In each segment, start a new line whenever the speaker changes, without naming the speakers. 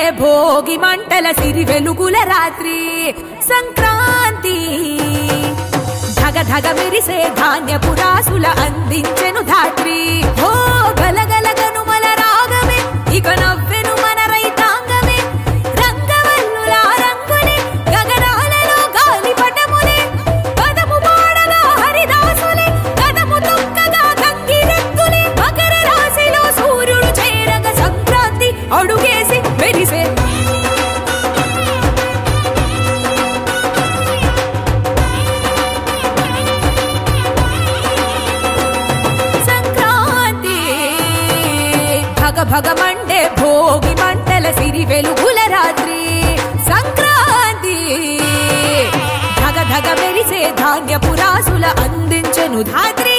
భోగి మంటల సిరి వెలుగుల రాత్రి సంక్రాంతి ధగ ధగ మెరిసే ధాన్యపు రాసుల అందించెను ధాత్రి ఓ గలగల గనుమల రాగమే ఇక నవ్వెను మన రైతాంగమే రంగవల్లుల రంగులే గగనాలలో గాలిపటములే పదము పాడగా హరిదాసులే కదము తొక్కగా గంగిరెద్దులే మకర రాశిలో సూర్యుడు చేరగ సంక్రాంతి అడుగేసి మెరిసే భగమండే భోగి మంటల సిరి వెలుగుల రాత్రి సంక్రాంతి ధగ ధగ మెరిసే ధాన్యపు రాసుల అందించెను ధాత్రి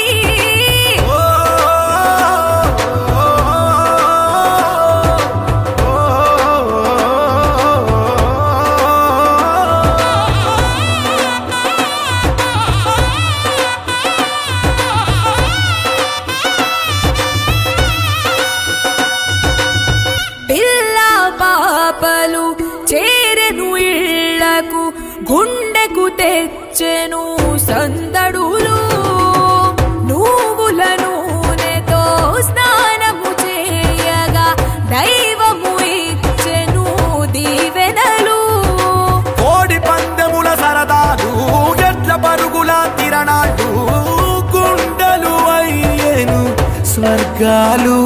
చేరెను ఇళ్లకు గుండెకు తెచ్చెను సందడులు నువ్వుల నూనెతో స్నానము చేయగా దైవము ఇచ్చెను దీవెనలు
కోడి పందెముల సరదాలు ఎడ్ల పరుగుల తిరణాలు గుండెలు అయ్యేను స్వర్గాలు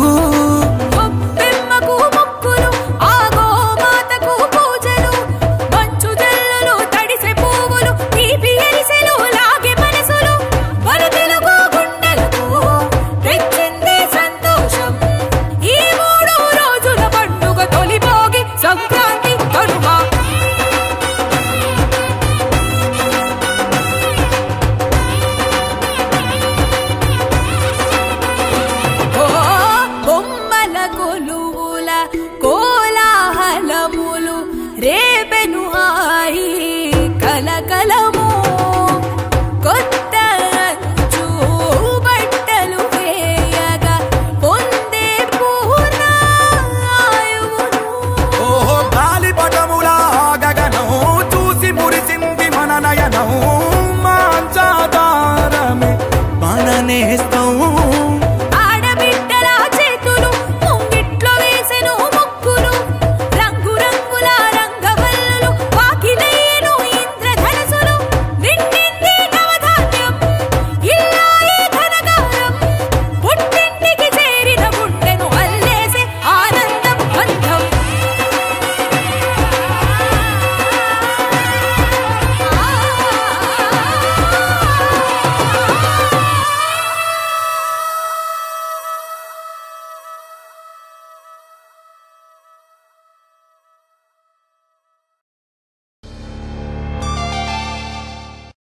కోలాహలములు రే